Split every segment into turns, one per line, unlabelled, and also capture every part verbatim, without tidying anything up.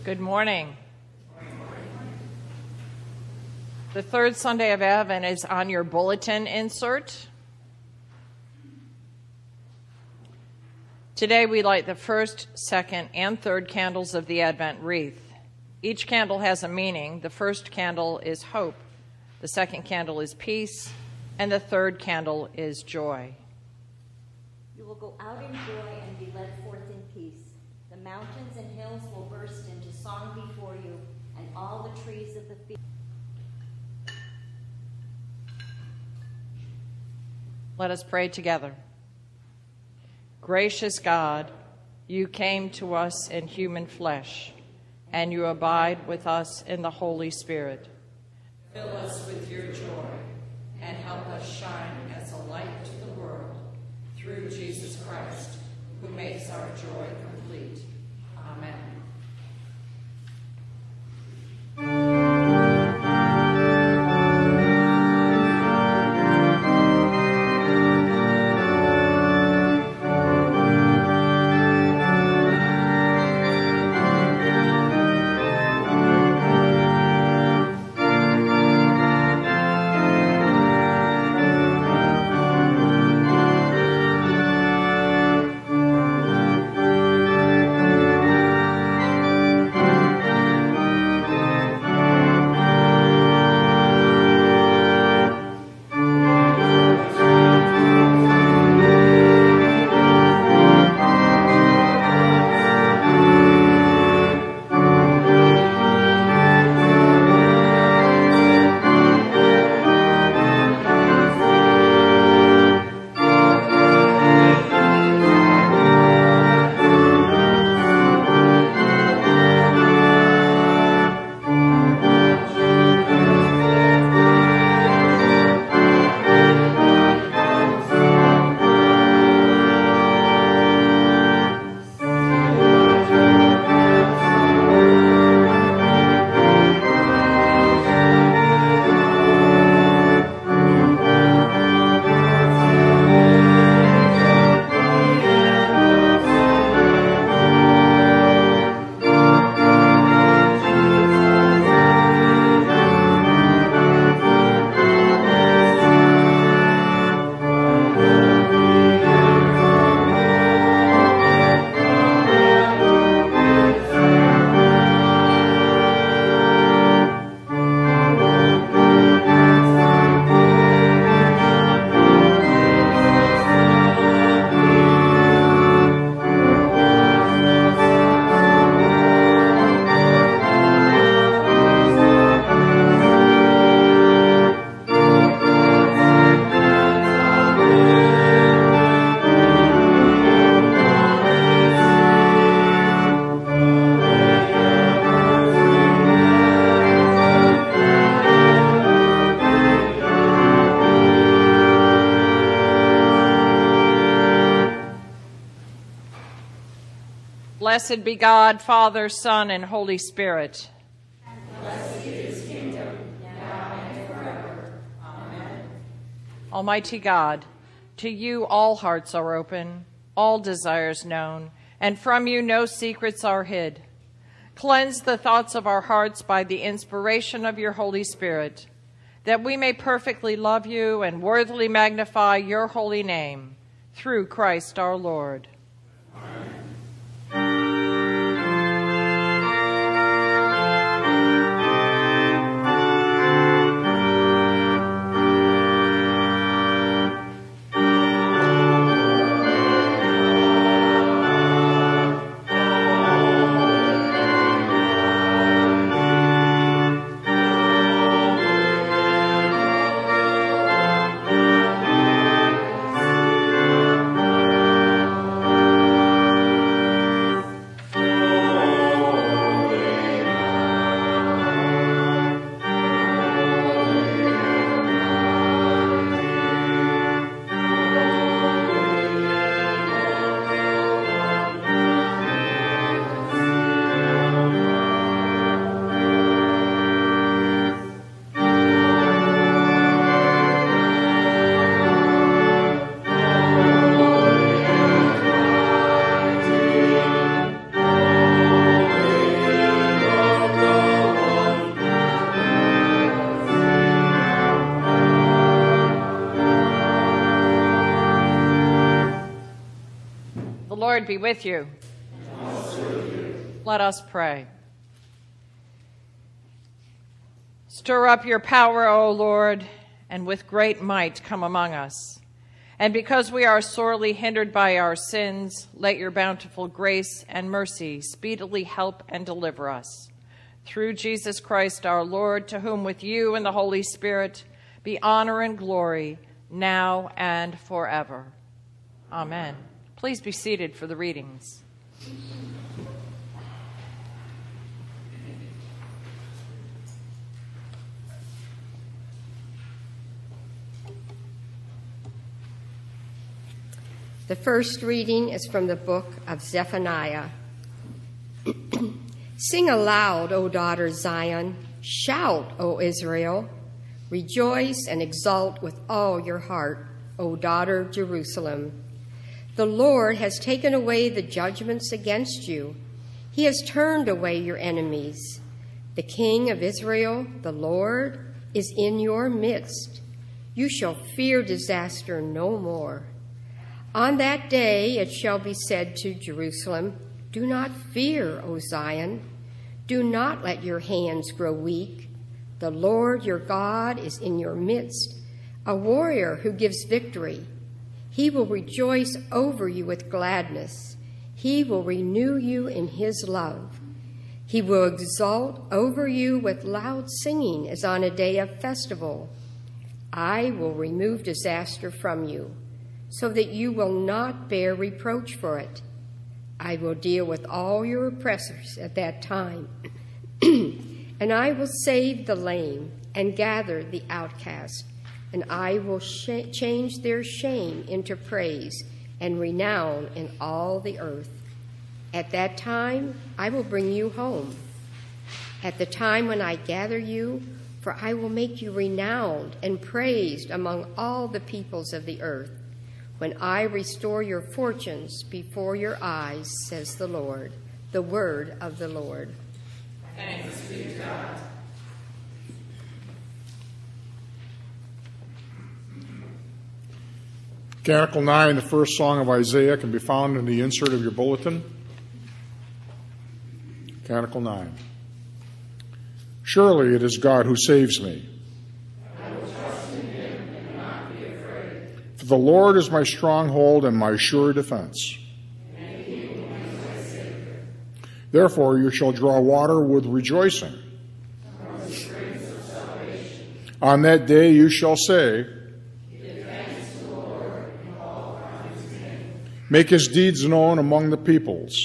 Good morning. The third Sunday of Advent is on your bulletin insert. Today we light the first, second, and third candles of the Advent wreath. Each candle has a meaning. The first candle is hope, the second candle is peace, and the third candle is joy.
You will go out in joy and be led forth in peace. The mountains and hills will burst into song before you, and all the trees of the field.
Let us pray together. Gracious God, you came to us in human flesh, and you abide with us in the Holy Spirit. Fill us with your joy, and help us shine as a light to the world, through Jesus Christ, who makes our joy complete. Amen. Blessed be God, Father, Son, and Holy Spirit.
And blessed is his kingdom, now and forever. Amen.
Almighty God, to you all hearts are open, all desires known, and from you no secrets are hid. Cleanse the thoughts of our hearts by the inspiration of your Holy Spirit, that we may perfectly love you and worthily magnify your holy name, through Christ our Lord. Lord be with you.
And also with you.
Let us pray. Stir up your power, O Lord, and with great might come among us. And because we are sorely hindered by our sins, let your bountiful grace and mercy speedily help and deliver us. Through Jesus Christ our Lord, to whom with you and the Holy Spirit be honor and glory, now and forever. Amen. Please be seated for the readings.
The first reading is from the book of Zephaniah. Sing aloud, O daughter Zion. Shout, O Israel. Rejoice and exult with all your heart, O daughter Jerusalem. The Lord has taken away the judgments against you. He has turned away your enemies. The King of Israel, the Lord, is in your midst. You shall fear disaster no more. On that day it shall be said to Jerusalem, do not fear, O Zion. Do not let your hands grow weak. The Lord your God is in your midst, a warrior who gives victory. He will rejoice over you with gladness. He will renew you in his love. He will exult over you with loud singing as on a day of festival. I will remove disaster from you, so that you will not bear reproach for it. I will deal with all your oppressors at that time, and I will save the lame and gather the outcast, and I will sh- change their shame into praise and renown in all the earth. At that time, I will bring you home. At the time when I gather you, for I will make you renowned and praised among all the peoples of the earth, when I restore your fortunes before your eyes, says the Lord. The word of the Lord.
Thanks be to God.
Canticle nine, the first song of Isaiah, can be found in the insert of your bulletin. Canticle nine. Surely it is God who saves me.
I will trust in him and not be afraid.
For the Lord is my stronghold and my sure defense.
And he will be my Savior.
Therefore you shall draw water with rejoicing.
From the springs of salvation.
On that day you shall say,
Give thanks to the Lord and call upon his name.
make his deeds known among the peoples.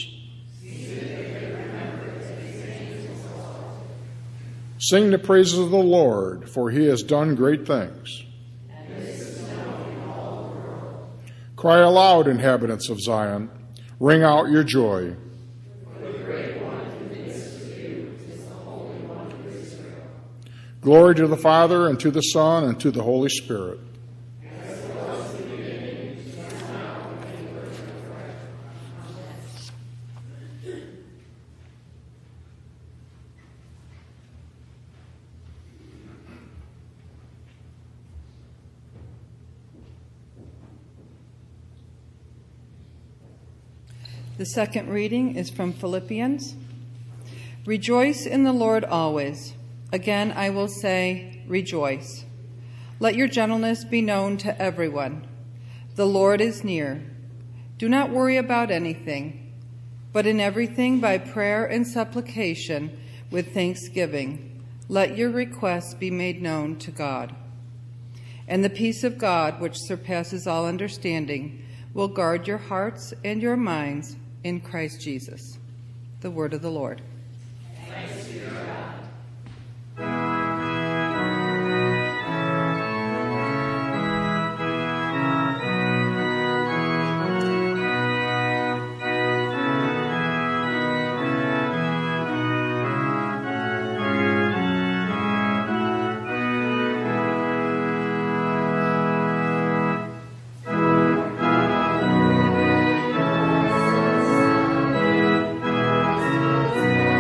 Sing the praises of the Lord, for he has done great things.
And this is known in all the world.
Cry aloud, inhabitants of Zion. Ring out your joy.
For the great one who is with you is the Holy One of Israel.
Glory to the Father, and to the Son, and to the Holy Spirit.
As it was in the beginning, is now, and ever forever. Amen.
The second reading is from Philippians. Rejoice in the Lord always. Again, I will say, rejoice. Let your gentleness be known to everyone. The Lord is near. Do not worry about anything, but in everything by prayer and supplication with thanksgiving, let your requests be made known to God. And the peace of God, which surpasses all understanding, will guard your hearts and your minds in Christ Jesus. The word of the Lord.
Thanks be to God.
Thank you.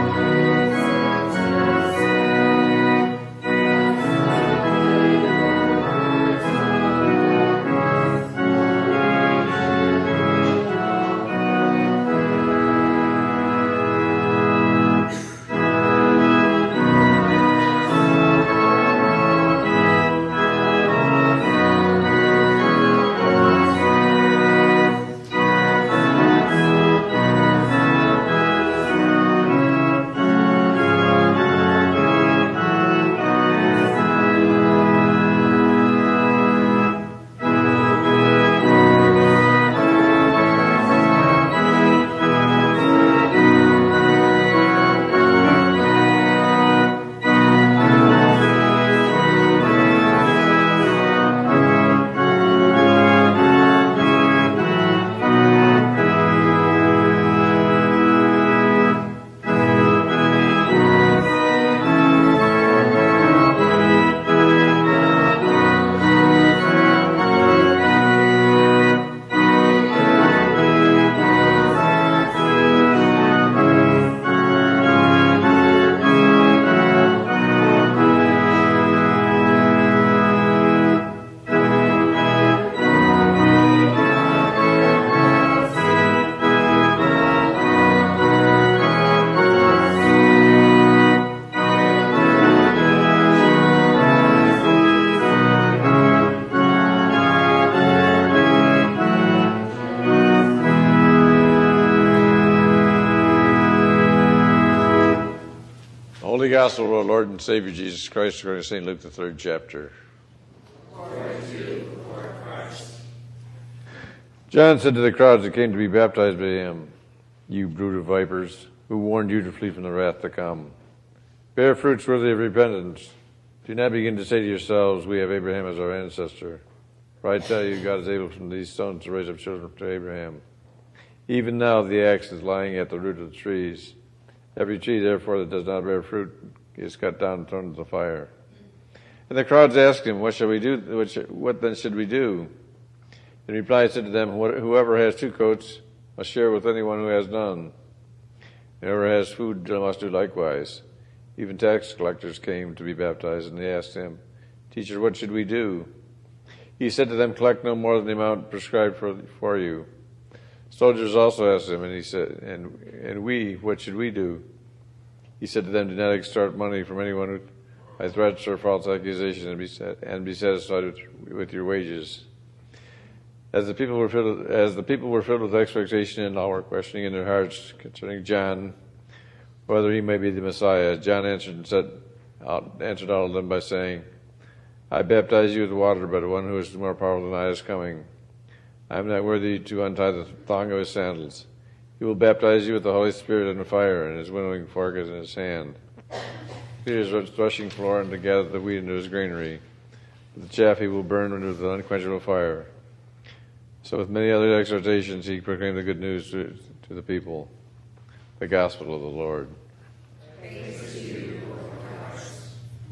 Holy Gospel of our Lord and Savior Jesus Christ according to Saint Luke, the third chapter.
Glory to you, Lord Christ.
John said to the crowds that came to be baptized by him, "You brood of vipers, who warned you to flee from the wrath to come? Bear fruits worthy of repentance. Do not begin to say to yourselves, 'We have Abraham as our ancestor.' For I tell you, God is able from these stones to raise up children to Abraham. Even now the axe is lying at the root of the trees. Every tree, therefore, that does not bear fruit is cut down and thrown into the fire." And the crowds asked him, "What shall we do? What, sh- what then should we do?" In reply, he said to them, "Whoever has two coats must share with anyone who has none. Whoever has food must do likewise." Even tax collectors came to be baptized, and they asked him, "Teacher, what should we do?" He said to them, "Collect no more than the amount prescribed for, for you." Soldiers also asked him, and he said, and, and we, what should we do? He said to them, "Do not extort money from anyone who by threats or false accusations, and be, set, and be satisfied with, with your wages." As the people were filled, as the people were filled with expectation and all were questioning in their hearts concerning John, whether he may be the Messiah, John answered and said, answered all of them by saying, "I baptize you with water, but one who is more powerful than I is coming. I am not worthy to untie the thong of his sandals. He will baptize you with the Holy Spirit and fire, and his winnowing fork is in his hand. He is threshing floor and to gather the wheat into his granary. But the chaff he will burn with an unquenchable fire." So with many other exhortations he proclaimed the good news to, to the people, the gospel of the Lord.
Praise to you, Lord Christ.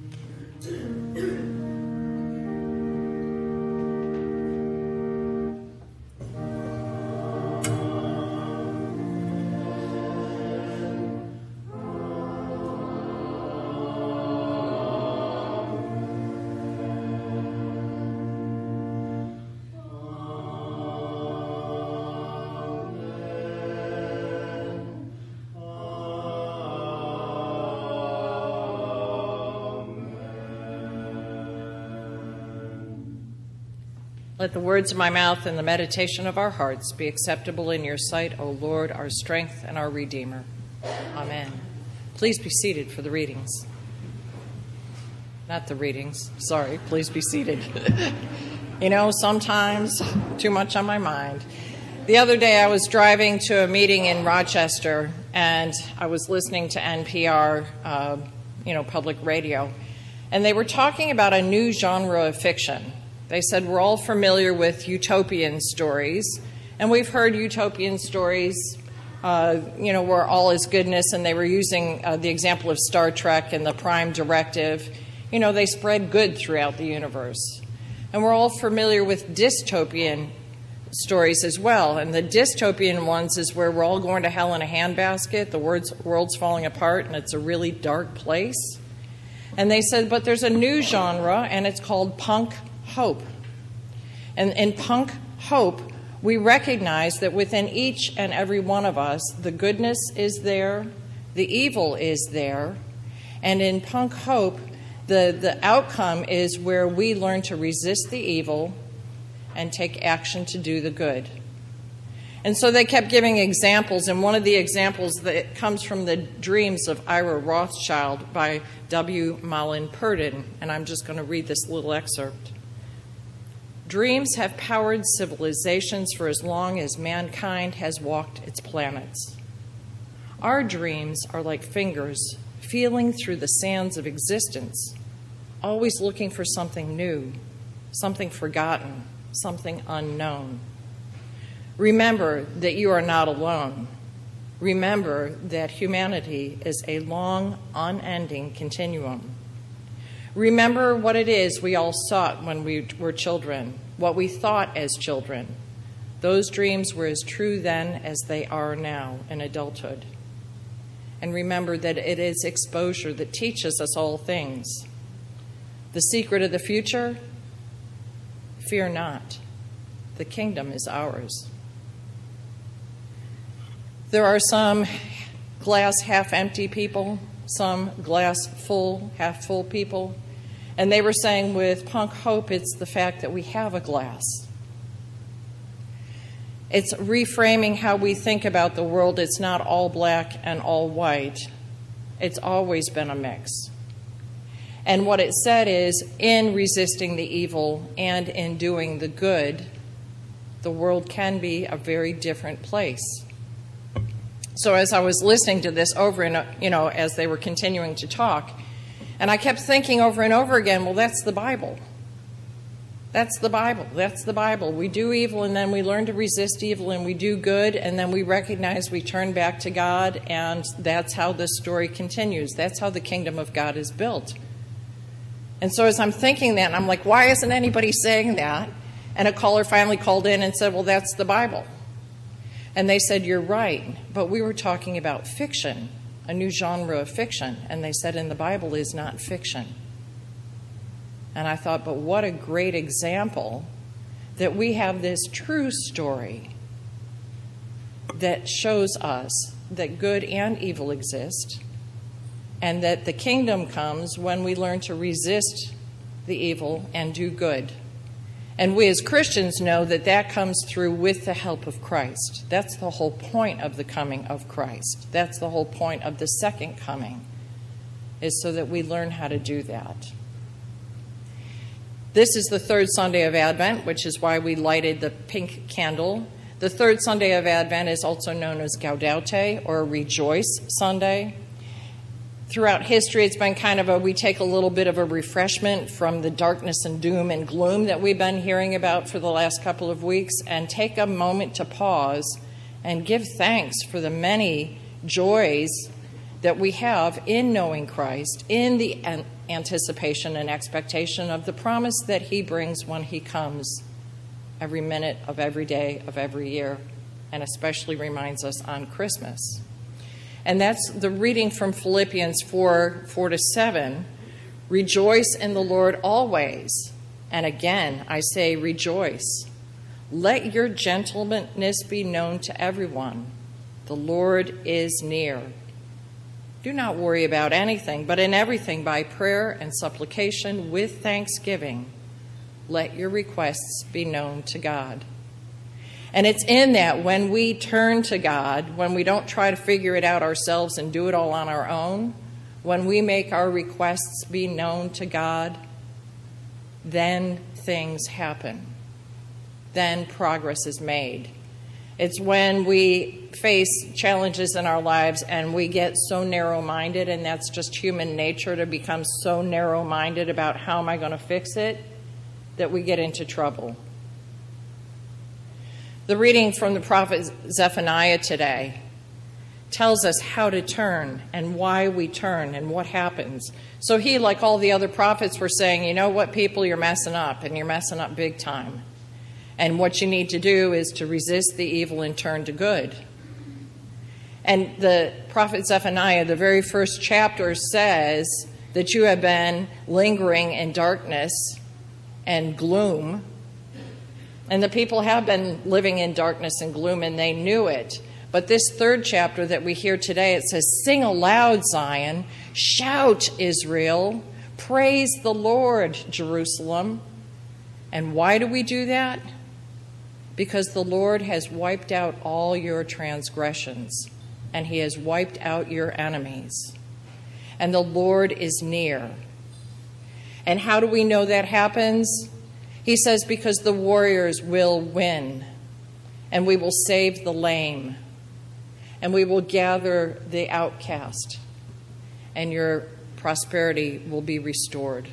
Let the words of my mouth and the meditation of our hearts be acceptable in your sight, O Lord, our strength and our Redeemer. Amen. Please be seated for the readings. Not the readings. Sorry, please be seated. You know, sometimes too much on my mind. The other day I was driving to a meeting in Rochester, and I was listening to N P R, uh, you know, public radio, and they were talking about a new genre of fiction. They said we're all familiar with utopian stories, and we've heard utopian stories, uh, you know, where all is goodness, and they were using uh, the example of Star Trek and the Prime Directive. You know, they spread good throughout the universe. And we're all familiar with dystopian stories as well, and the dystopian ones is where we're all going to hell in a handbasket, the world's, world's falling apart, and it's a really dark place. And they said, but there's a new genre, and it's called punk hope. And in punk hope, we recognize that within each and every one of us, the goodness is there, the evil is there, and in punk hope, the, the outcome is where we learn to resist the evil and take action to do the good. And so they kept giving examples, and one of the examples that comes from the Dreams of Ira Rothschild by W. Malin Purdon, and I'm just going to read this little excerpt. Dreams have powered civilizations for as long as mankind has walked its planets. Our dreams are like fingers feeling through the sands of existence, always looking for something new, something forgotten, something unknown. Remember that you are not alone. Remember that humanity is a long, unending continuum. Remember what it is we all sought when we were children, what we thought as children. Those dreams were as true then as they are now in adulthood. And remember that it is exposure that teaches us all things. The secret of the future? Fear not. The kingdom is ours. There are some glass half empty people, some glass full, half full people. And they were saying with punk hope, it's the fact that we have a glass. It's reframing how we think about the world. It's not all black and all white. It's always been a mix. And what it said is, in resisting the evil and in doing the good, the world can be a very different place. So as I was listening to this over and, you know, as they were continuing to talk, and I kept thinking over and over again, well, that's the Bible. That's the Bible. That's the Bible. We do evil, and then we learn to resist evil, and we do good, and then we recognize we turn back to God, and that's how the story continues. That's how the kingdom of God is built. And so as I'm thinking that, I'm like, why isn't anybody saying that? And a caller finally called in and said, well, that's the Bible. And they said, you're right, but we were talking about fiction, a new genre of fiction. And they said, and the Bible is not fiction. And I thought, but what a great example that we have this true story that shows us that good and evil exist, and that the kingdom comes when we learn to resist the evil and do good. And we as Christians know that that comes through with the help of Christ. That's the whole point of the coming of Christ. That's the whole point of the second coming, is so that we learn how to do that. This is the third Sunday of Advent, which is why we lighted the pink candle. The third Sunday of Advent is also known as Gaudete, or Rejoice Sunday. Throughout history, it's been kind of a, we take a little bit of a refreshment from the darkness and doom and gloom that we've been hearing about for the last couple of weeks, and take a moment to pause and give thanks for the many joys that we have in knowing Christ, in the an- anticipation and expectation of the promise that he brings when he comes every minute of every day of every year, and especially reminds us on Christmas. And that's the reading from Philippians four, four to seven. Rejoice in the Lord always. And again, I say rejoice. Let your gentleness be known to everyone. The Lord is near. Do not worry about anything, but in everything by prayer and supplication with thanksgiving, let your requests be known to God. And it's in that when we turn to God, when we don't try to figure it out ourselves and do it all on our own, when we make our requests be known to God, then things happen. Then progress is made. It's when we face challenges in our lives and we get so narrow-minded, and that's just human nature to become so narrow-minded about how am I going to fix it, that we get into trouble. The reading from the prophet Zephaniah today tells us how to turn and why we turn and what happens. So he, like all the other prophets, were saying, you know what, people, you're messing up, and you're messing up big time. And what you need to do is to resist the evil and turn to good. And the prophet Zephaniah, the very first chapter, says that you have been lingering in darkness and gloom. And the people have been living in darkness and gloom, and they knew it. But this third chapter that we hear today, it says, sing aloud, Zion. Shout, Israel. Praise the Lord, Jerusalem. And why do we do that? Because the Lord has wiped out all your transgressions, and he has wiped out your enemies. And the Lord is near. And how do we know that happens? He says, because the warriors will win, and we will save the lame, and we will gather the outcast, and your prosperity will be restored.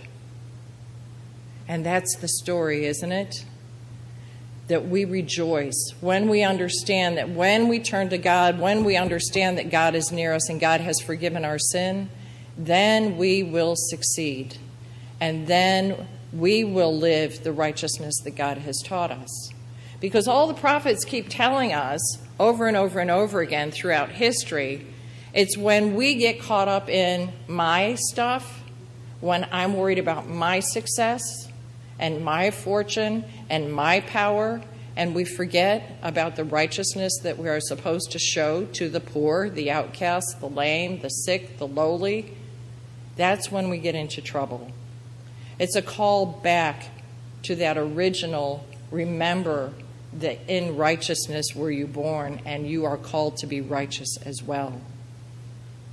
And that's the story, isn't it? That we rejoice when we understand that when we turn to God, when we understand that God is near us and God has forgiven our sin, then we will succeed. And then we will live the righteousness that God has taught us. Because all the prophets keep telling us over and over and over again throughout history, it's when we get caught up in my stuff, when I'm worried about my success and my fortune and my power, and we forget about the righteousness that we are supposed to show to the poor, the outcast, the lame, the sick, the lowly, that's when we get into trouble. It's a call back to that original, remember that in righteousness were you born, and you are called to be righteous as well.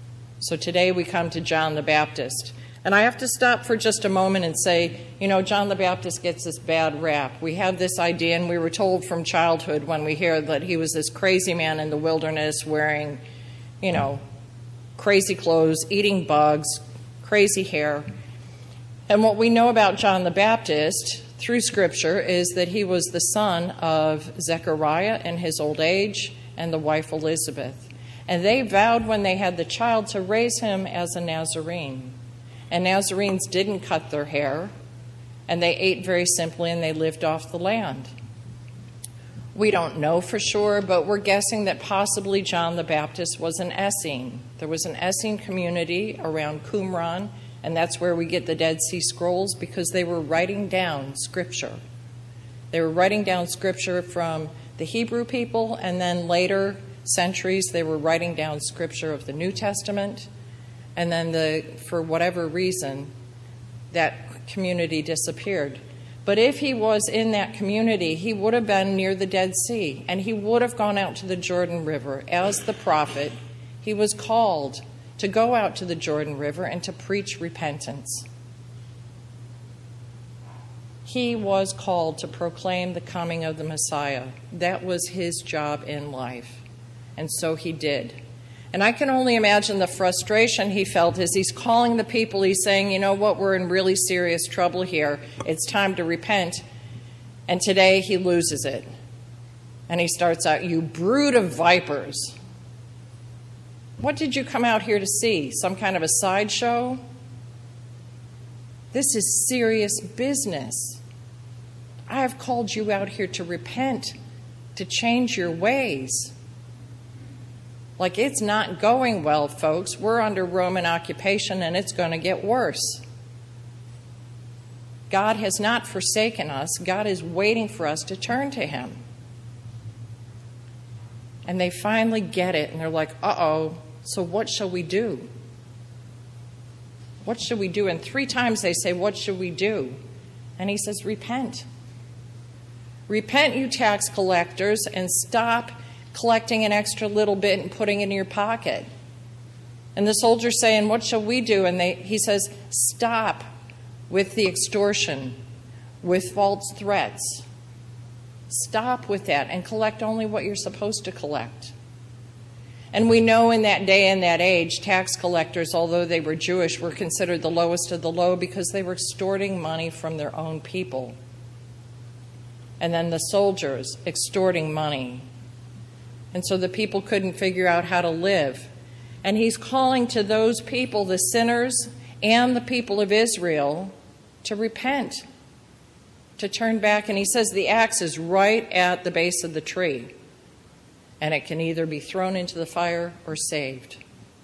So today we come to John the Baptist. And I have to stop for just a moment and say, you know, John the Baptist gets this bad rap. We have this idea, and we were told from childhood when we hear that he was this crazy man in the wilderness wearing, you know, crazy clothes, eating bugs, crazy hair. And what we know about John the Baptist through Scripture is that he was the son of Zechariah in his old age and the wife Elizabeth. And they vowed when they had the child to raise him as a Nazarene. And Nazarenes didn't cut their hair, and they ate very simply, and they lived off the land. We don't know for sure, but we're guessing that possibly John the Baptist was an Essene. There was an Essene community around Qumran, and that's where we get the Dead Sea Scrolls, because they were writing down Scripture. They were writing down Scripture from the Hebrew people, and then later centuries they were writing down Scripture of the New Testament. And then, the, for whatever reason, that community disappeared. But if he was in that community, he would have been near the Dead Sea, and he would have gone out to the Jordan River. As the prophet, he was called to go out to the Jordan River and to preach repentance. He was called to proclaim the coming of the Messiah. That was his job in life, and so he did. And I can only imagine the frustration he felt as he's calling the people. He's saying, you know what, we're in really serious trouble here. It's time to repent. And today he loses it. And he starts out, you brood of vipers. What did you come out here to see? Some kind of a sideshow? This is serious business. I have called you out here to repent, to change your ways. Like, it's not going well, folks. We're under Roman occupation, and it's going to get worse. God has not forsaken us. God is waiting for us to turn to him. And they finally get it, and they're like, uh-oh, so what shall we do? What should we do? And three times they say, what should we do? And he says, repent. Repent, you tax collectors, and stop collecting an extra little bit and putting it in your pocket. And the soldier's saying, what shall we do? And they, he says, stop with the extortion, with false threats. Stop with that and collect only what you're supposed to collect. And we know in that day and that age, tax collectors, although they were Jewish, were considered the lowest of the low because they were extorting money from their own people. And then the soldiers extorting money. And so the people couldn't figure out how to live. And he's calling to those people, the sinners and the people of Israel, to repent, to turn back. And he says the axe is right at the base of the tree, and it can either be thrown into the fire or saved.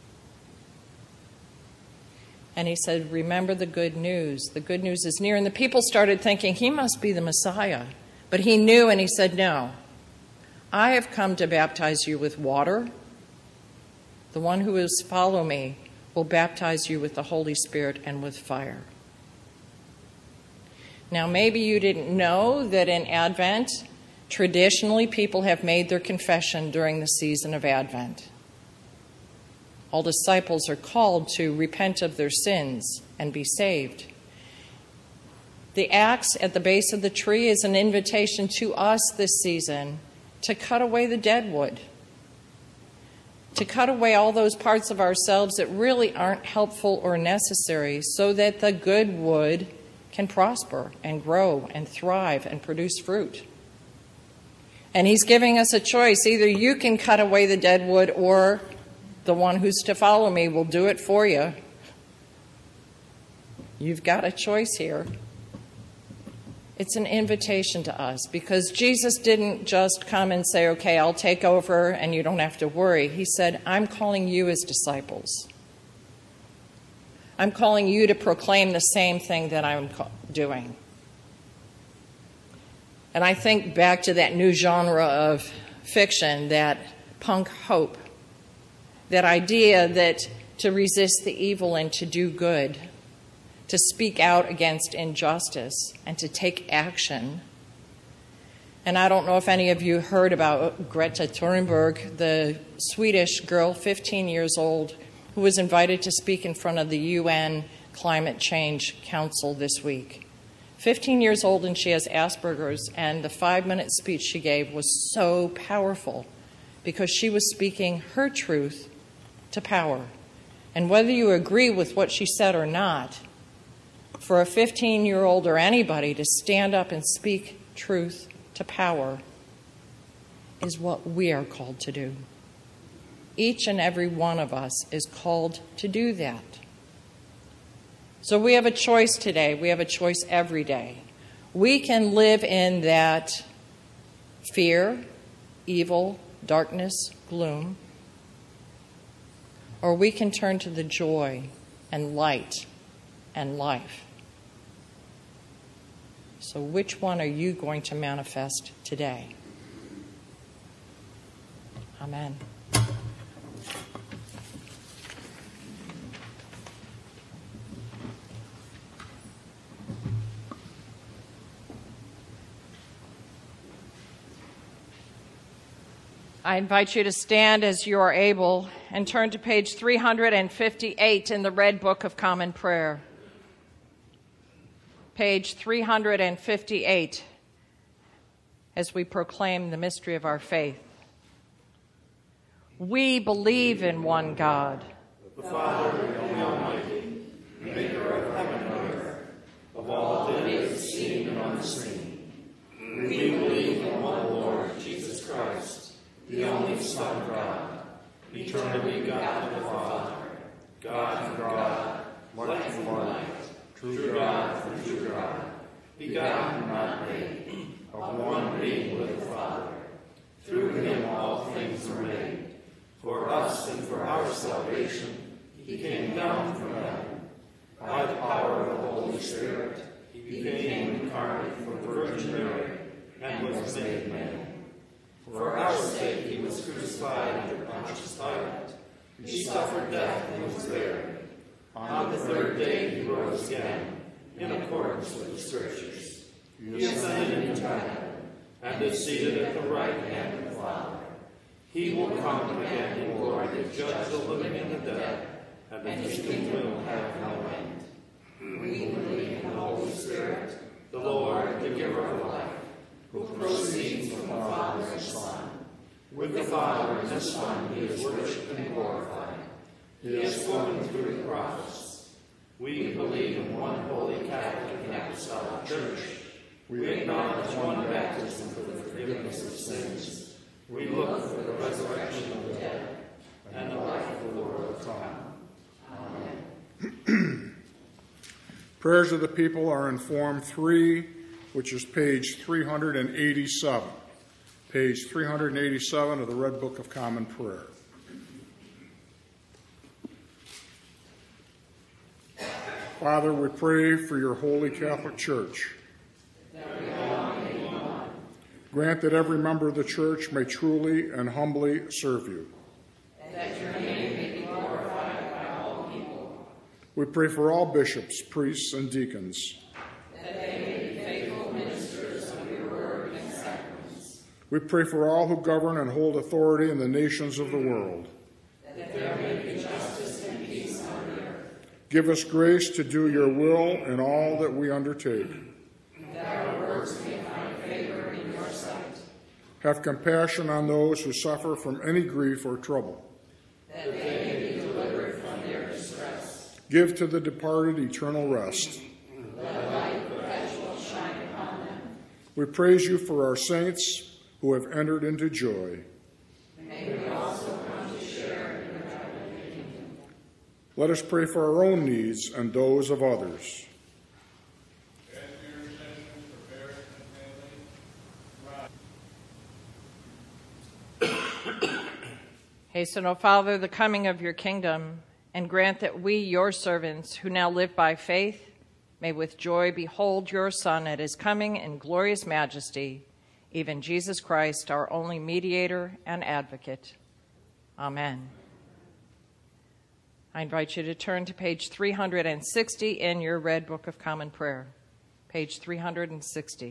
And he said, remember the good news. The good news is near. And the people started thinking he must be the Messiah. But he knew, and he said, no. I have come to baptize you with water. The one who is follow me will baptize you with the Holy Spirit and with fire. Now, maybe you didn't know that in Advent, traditionally people have made their confession during the season of Advent. All disciples are called to repent of their sins and be saved. The axe at the base of the tree is an invitation to us this season to cut away the dead wood, to cut away all those parts of ourselves that really aren't helpful or necessary so that the good wood can prosper and grow and thrive and produce fruit. And he's giving us a choice. Either you can cut away the dead wood, or the one who's to follow me will do it for you. You've got a choice here. It's an invitation to us, because Jesus didn't just come and say, okay, I'll take over and you don't have to worry. He said, I'm calling you as disciples. I'm calling you to proclaim the same thing that I'm doing. And I think back to that new genre of fiction, that punk hope, that idea that to resist the evil and to do good, to speak out against injustice and to take action. And I don't know if any of you heard about Greta Thunberg, the Swedish girl, fifteen years old, who was invited to speak in front of the U N Climate Change Council this week. fifteen years old, and she has Asperger's, and the five-minute speech she gave was so powerful because she was speaking her truth to power. And whether you agree with what she said or not, for a fifteen-year-old or anybody to stand up and speak truth to power is what we are called to do. Each and every one of us is called to do that. So we have a choice today. We have a choice every day. We can live in that fear, evil, darkness, gloom, or we can turn to the joy and light and life. So which one are you going to manifest today? Amen. I invite you to stand as you are able and turn to page three hundred fifty-eight in the Red Book of Common Prayer. Page three hundred fifty-eight, as we proclaim the mystery of our faith. We believe in one God,
the Father, the Almighty, maker of heaven and earth, of all that is seen and unseen. We believe in one Lord, Jesus Christ, the only Son of God, eternally God the Father, God from God, light from light, true God from true God, begotten, not made, of one being with the Father. Through him all things were made. For us and for our salvation, he came down from heaven. By the power of the Holy Spirit, he became incarnate from the Virgin Mary and was made man. For our sake he was crucified under Pontius Pilate. He suffered death and was buried. On the third day he rose again, in accordance with the Scriptures. He ascended into heaven, and is seated at the right hand of the Father. He will come again in glory to judge the living and the dead, and his kingdom will have no end. We believe in the Holy Spirit, the Lord, the giver of life, who proceeds from the Father and Son. With the Father and the Son he is worshipped and glorified. He has spoken through the prophets. We believe in one holy Catholic and Apostolic Church. We acknowledge one baptism for the forgiveness of sins. We look for the resurrection of the dead and the life of the world to come. Amen.
Prayers of the people are in Form three, which is page three hundred eighty-seven. Page three hundred eighty-seven of the Red Book of Common Prayer. Father, we pray for your holy Catholic Church. Grant that every member of the church may truly and humbly serve you.
That your name may be glorified by all people.
We pray for all bishops, priests, and deacons.
That they may be faithful ministers of your word and sacraments.
We pray for all who govern and hold authority in the nations of the world.
That there may be justice and peace on the earth.
Give us grace to do your will in all that we undertake.
That our works may find favor in your sight.
Have compassion on those who suffer from any grief or trouble.
That they may be delivered from their distress.
Give to the departed eternal rest.
Let light perpetual shine upon them.
We praise you for our saints who have entered into joy.
May we also come to share in the heavenly kingdom.
Let us pray for our own needs and those of others.
Hasten, O Father, the coming of your kingdom, and grant that we, your servants, who now live by faith, may with joy behold your Son at his coming in glorious majesty, even Jesus Christ, our only mediator and advocate. Amen. I invite you to turn to page three hundred sixty in your Red Book of Common Prayer. Page three hundred sixty.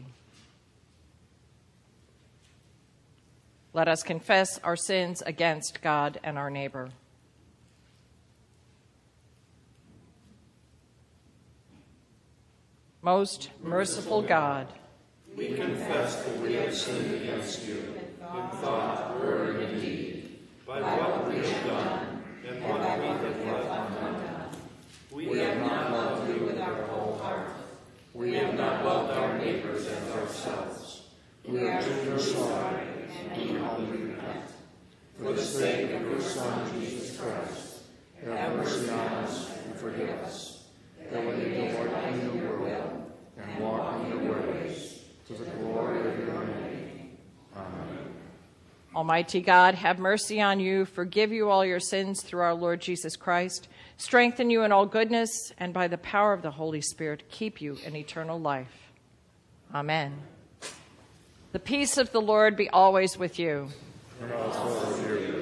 Let us confess our sins against God and our neighbor. Most merciful God,
we confess that we have sinned against you in thought, word, and deed, by what we have done and what we have left undone. We have not loved you with our whole heart. We have not loved our neighbors as ourselves. We are truly sorry and we humbly repent. For the sake of your Son, Jesus Christ, have mercy on us and forgive us, that we may walk in your will and walk in your ways, to the glory of your name. Amen.
Almighty God, have mercy on you, forgive you all your sins through our Lord Jesus Christ, strengthen you in all goodness, and by the power of the Holy Spirit, keep you in eternal life. Amen. The peace of the Lord be always with you.
And also with you.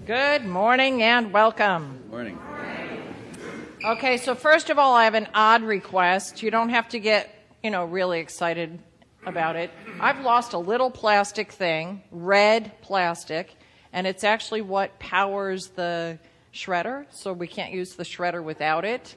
Good morning and welcome.
Morning.
Okay, so first of all, I have an odd request. You don't have to get, you know, really excited about it. I've lost a little plastic thing, red plastic, and it's actually what powers the shredder, so we can't use the shredder without it.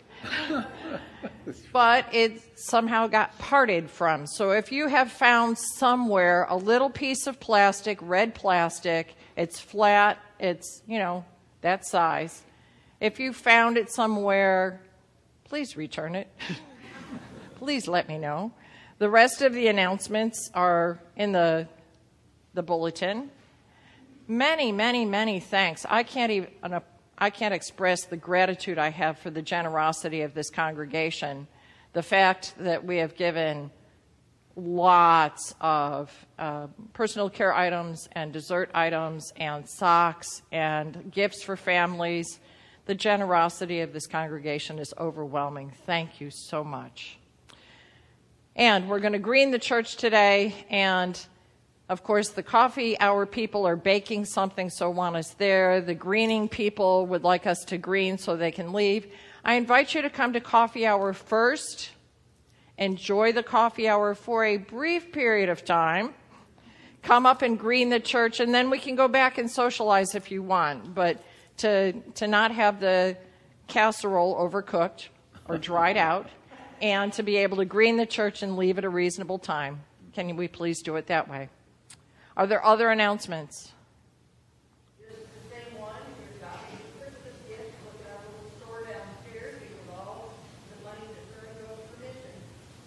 But it somehow got parted from. So if you have found somewhere a little piece of plastic, red plastic, it's flat, it's, you know, that size. If you found it somewhere, please return it. Please let me know. The rest of the announcements are in the the bulletin. Many, many, many thanks. I can't even I can't express the gratitude I have for the generosity of this congregation. The fact that we have given lots of uh, personal care items and dessert items and socks and gifts for families. The generosity of this congregation is overwhelming. Thank you so much. And we're going to green the church today, and of course the coffee hour people are baking something, so want us there. The greening people would like us to green so they can leave. I invite you to come to coffee hour first. Enjoy the coffee hour for a brief period of time. Come up and green the church, and then we can go back and socialize if you want. But to to not have the casserole overcooked or dried out, and to be able to green the church and leave at a reasonable time. Can we please do it that way? Are there other announcements?
Just the same one. You're adopting Christmas gifts. Look at our little store downstairs. We will all the money that currently goes for mission.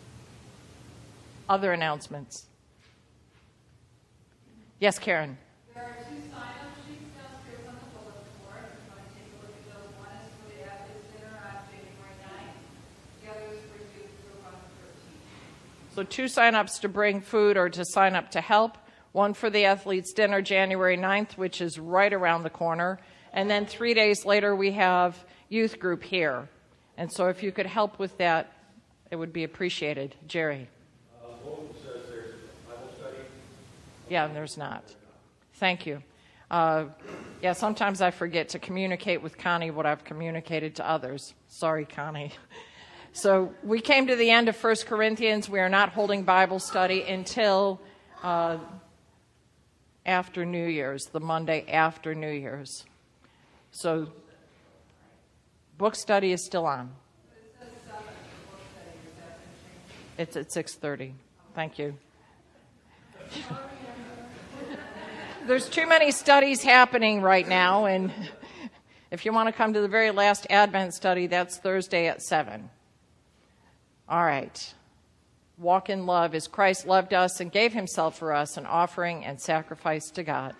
Other announcements? Yes, Karen.
There are two sign-up sheets downstairs on the bulletin board. If you want to take a look at those, one is for the athletes dinner on January ninth. The other is for youth group on the thirteenth.
So two sign-ups to bring food or to sign up to help. One for the athletes dinner January ninth, which is right around the corner. And then three days later, we have youth group here. And so if you could help with that, it would be appreciated. Jerry.
Uh, Bolton says there's a Bible study.
Yeah, and there's not. Thank you. Uh, yeah, sometimes I forget to communicate with Connie what I've communicated to others. Sorry, Connie. So we came to the end of First Corinthians. We are not holding Bible study until uh, after New Year's, the Monday after New Year's. So book study is still on. It's at six thirty. Thank you. There's too many studies happening right now, and if you want to come to the very last Advent study, that's Thursday at seven. All right. Walk in love as Christ loved us and gave himself for us, an offering and sacrifice to God.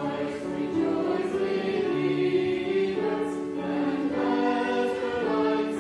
Rejoice with me, and let the lights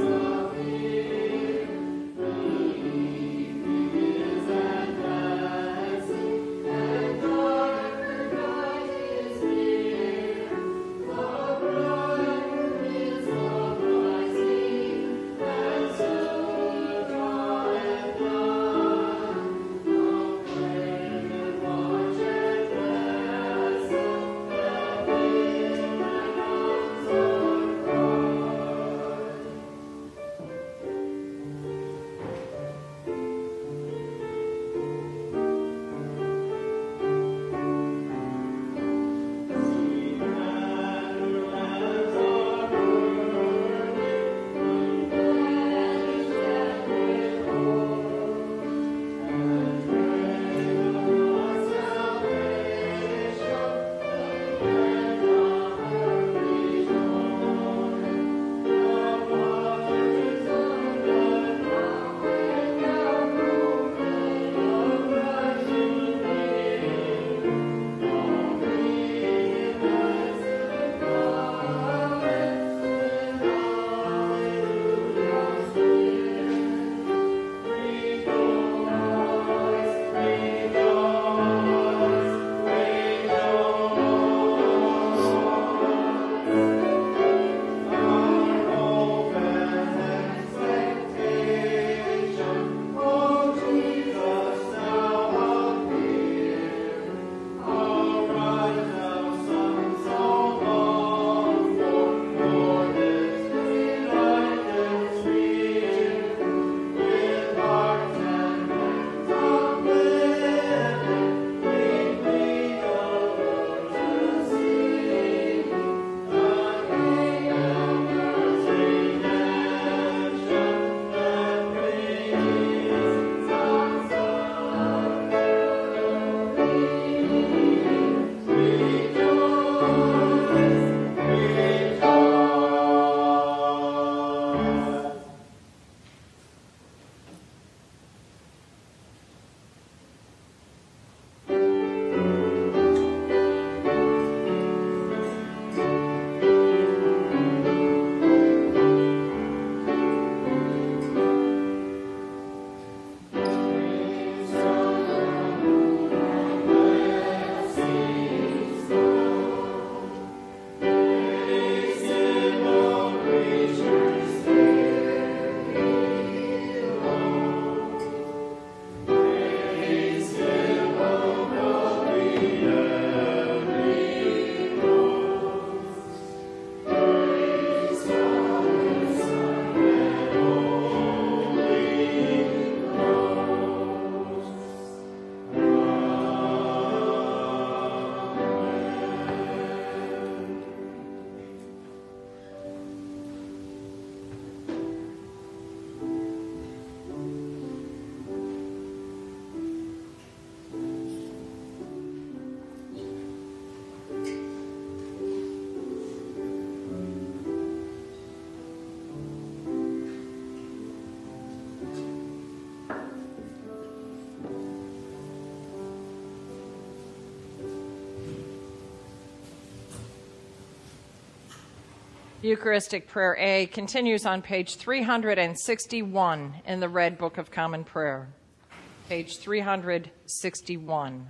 Eucharistic Prayer A continues on page three hundred sixty-one in the Red Book of Common Prayer. Page three hundred sixty-one.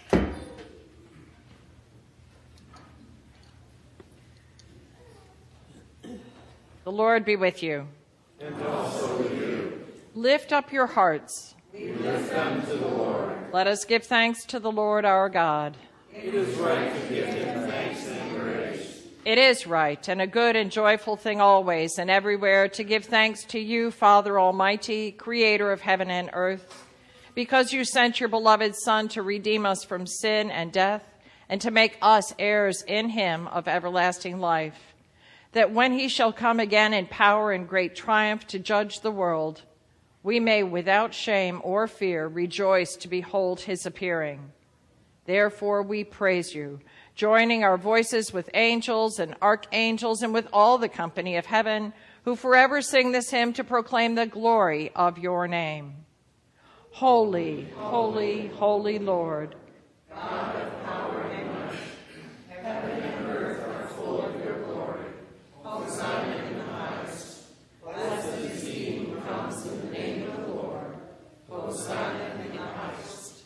The Lord be with you.
And also with you.
Lift up your hearts.
We lift them to the Lord.
Let us give thanks to the Lord our God.
It is right to give him thanks and praise.
It is right and a good and joyful thing always and everywhere to give thanks to you, Father Almighty, creator of heaven and earth, because you sent your beloved Son to redeem us from sin and death and to make us heirs in him of everlasting life, that when he shall come again in power and great triumph to judge the world, we may without shame or fear rejoice to behold his appearing. Therefore we praise you, joining our voices with angels and archangels and with all the company of heaven, who forever sing this hymn to proclaim the glory of your name. Holy, holy, holy Lord,
God of power and might, heaven and earth are full of your glory. Hosanna in the highest. Blessed is he who comes in the name of the Lord. Hosanna in the highest.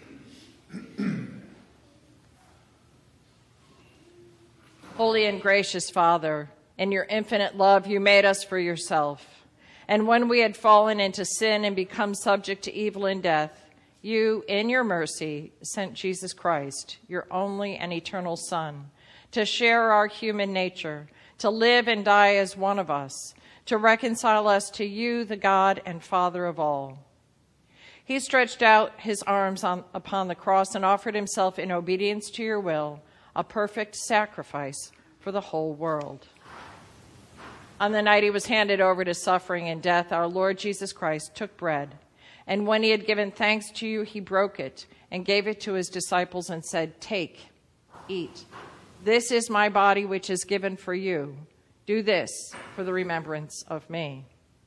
Holy and gracious Father, in your infinite love you made us for yourself. And when we had fallen into sin and become subject to evil and death, you, in your mercy, sent Jesus Christ, your only and eternal Son, to share our human nature, to live and die as one of us, to reconcile us to you, the God and Father of all. He stretched out his arms on, upon the cross and offered himself in obedience to your will, a perfect sacrifice for the whole world. On the night he was handed over to suffering and death, our Lord Jesus Christ took bread, and when he had given thanks to you, he broke it and gave it to his disciples and said, "Take, eat. This is my body which is given for you. Do this for the remembrance of me."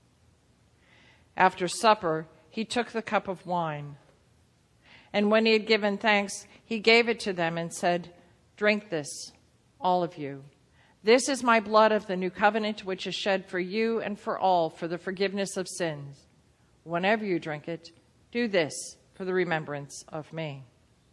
After supper, he took the cup of wine, and when he had given thanks, he gave it to them and said, "Drink this, all of you. This is my blood of the new covenant, which is shed for you and for all for the forgiveness of sins. Whenever you drink it, do this for the remembrance of me."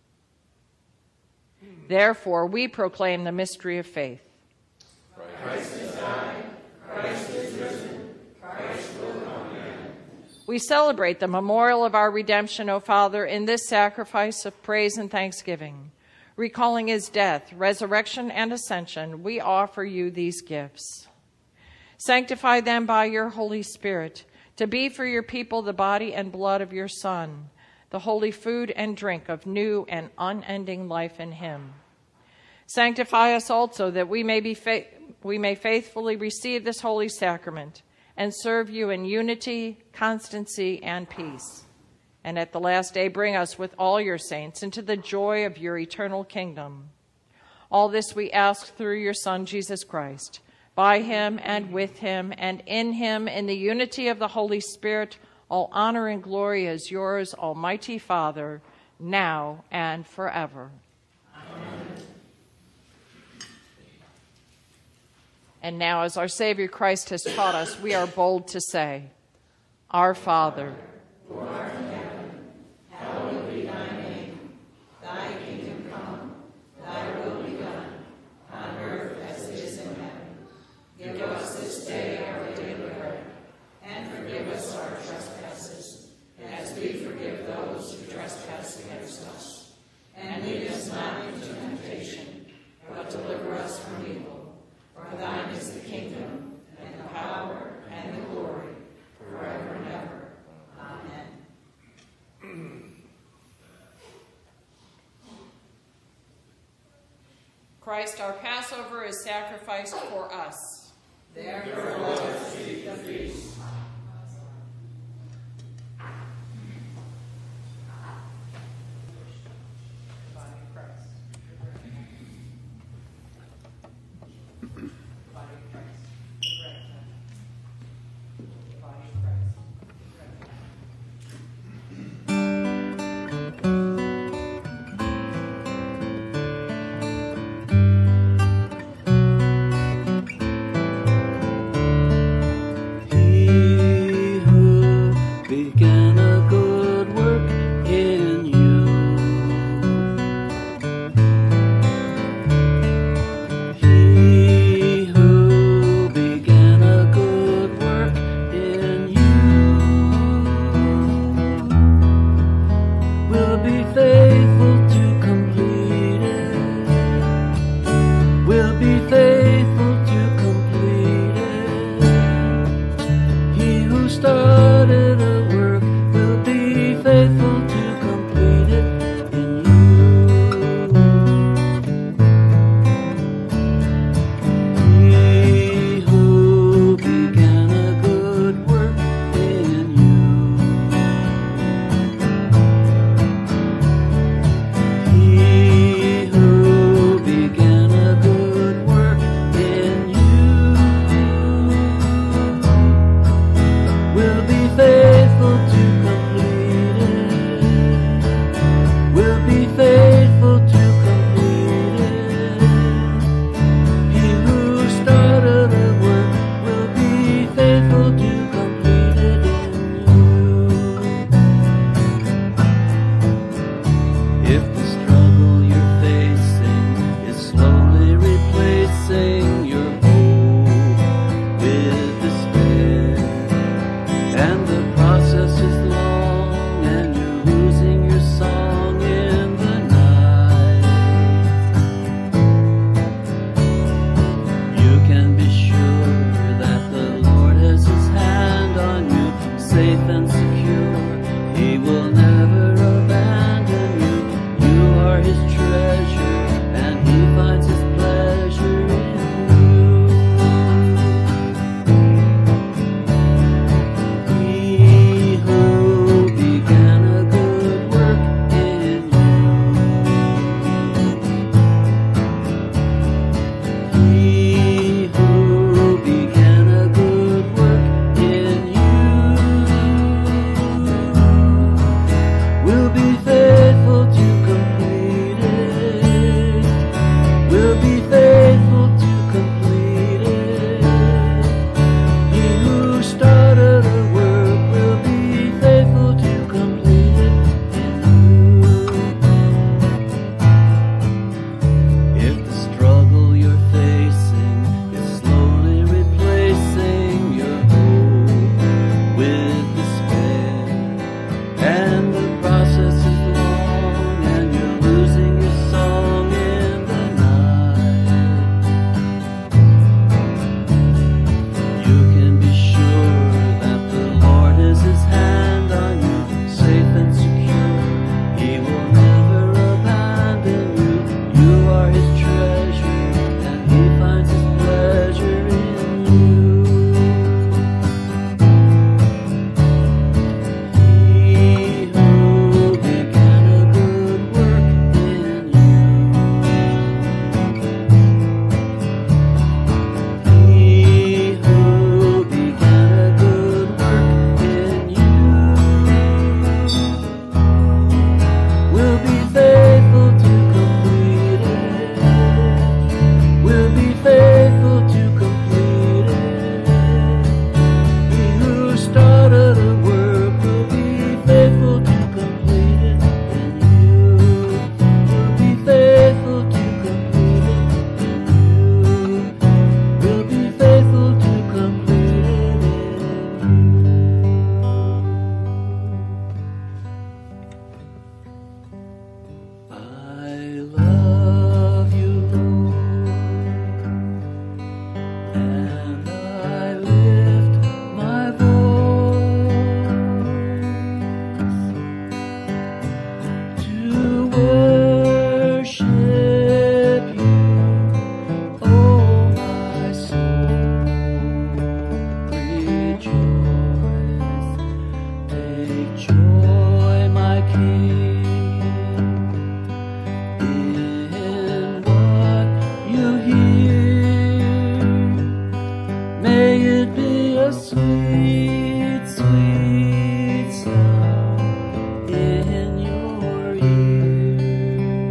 Therefore, we proclaim the mystery of faith.
Christ is died, Christ is risen, Christ will come again.
We celebrate the memorial of our redemption, O Father, in this sacrifice of praise and thanksgiving. Recalling his death, resurrection, and ascension, we offer you these gifts. Sanctify them by your Holy Spirit, to be for your people the body and blood of your Son, the holy food and drink of new and unending life in him. Sanctify us also, that we may be fa- we may faithfully receive this holy sacrament and serve you in unity, constancy, and peace. And at the last day, bring us with all your saints into the joy of your eternal kingdom. All this we ask through your Son, Jesus Christ, by him and with him and in him, in the unity of the Holy Spirit. All honor and glory is yours, Almighty Father, now and forever. Amen. And now, as our Savior Christ has taught us, we are bold to say, Our Father,
who art in heaven, hallowed be thy name. Thy kingdom come, thy will be done, on earth as it is in heaven. Give us this day our daily bread, and forgive us our trespasses, as we forgive those who trespass against us. And lead us not into temptation, but deliver us from evil. For thine is the kingdom, and the power, and the glory, forever and ever. Amen.
Christ, our Passover, is sacrificed for us.
Therefore let us keep the feast.
In what you hear, may it be a sweet, sweet sound in your ear.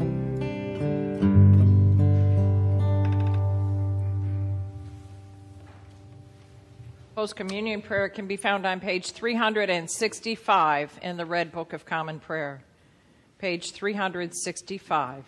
Post-communion prayer can be found on page three hundred sixty-five in the Red Book of Common Prayer. Page three hundred sixty-five.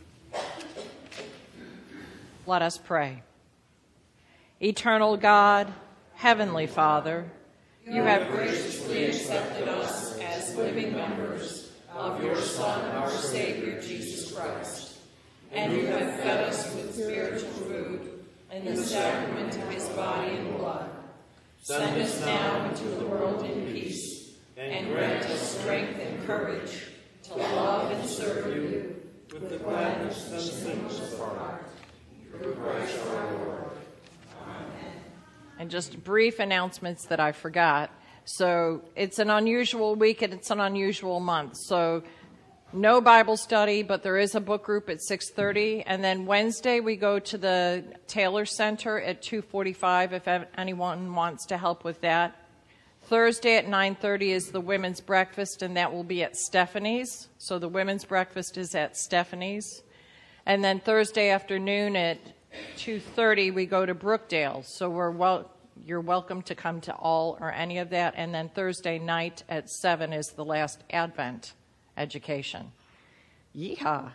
Let us pray. Eternal God, Heavenly Father, you have graciously accepted us as living members of your Son, our Savior, Jesus Christ, and you have fed us with spiritual food in the sacrament of his body and blood. Send us now into the world in peace, and grant us strength and courage to love and serve you with the gladness and singleness of heart. Through Christ our Lord. Amen. And just brief announcements that I forgot. So it's an unusual week and it's an unusual month. So no Bible study, but there is a book group at six thirty. And then Wednesday we go to the Taylor Center at two forty-five if anyone wants to help with that. Thursday at nine thirty is the women's breakfast, and that will be at Stephanie's. So the women's breakfast is at Stephanie's. And then Thursday afternoon at two thirty we go to Brookdale. So we're well, you're welcome to come to all or any of that. And then Thursday night at seven is the last Advent education. Yeehaw.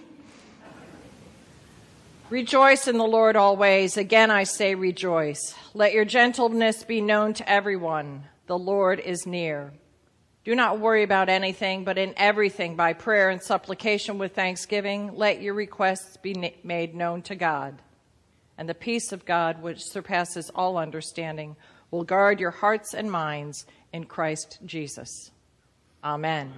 Rejoice in the Lord always. Again, I say rejoice. Let your gentleness be known to everyone. The Lord is near. Do not worry about anything, but in everything, by prayer and supplication with thanksgiving, let your requests be made known to God. And the peace of God, which surpasses all understanding, will guard your hearts and minds in Christ Jesus. Amen.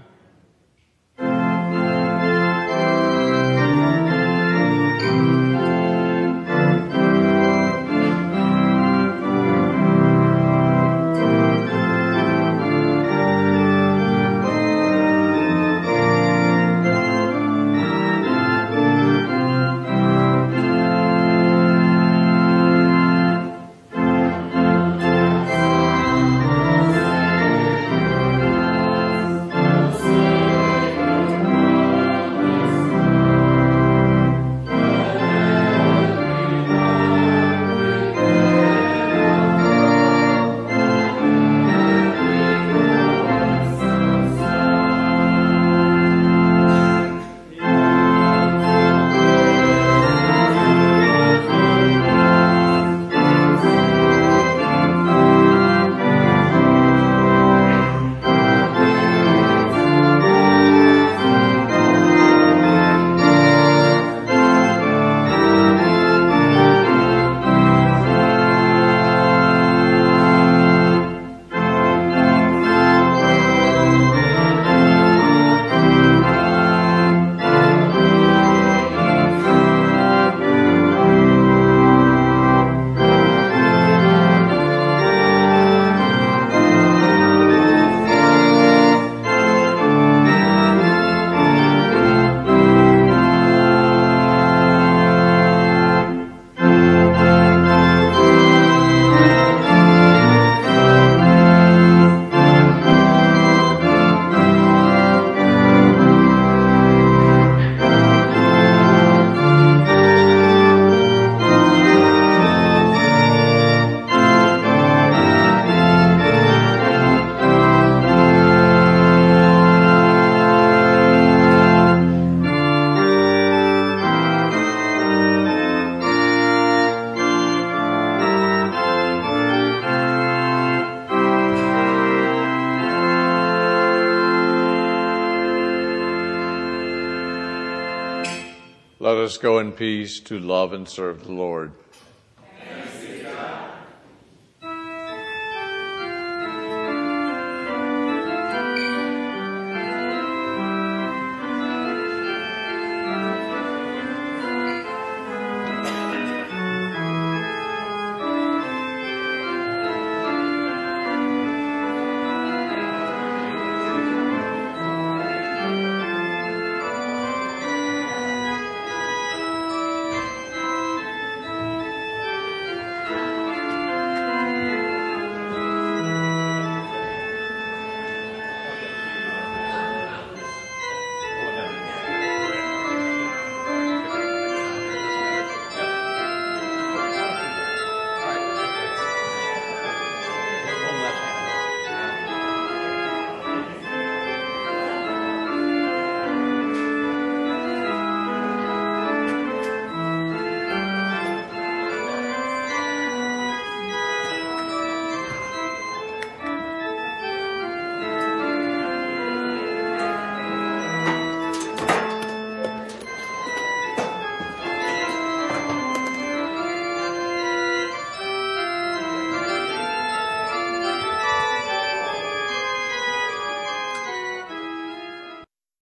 Let us go in peace to love and serve the Lord.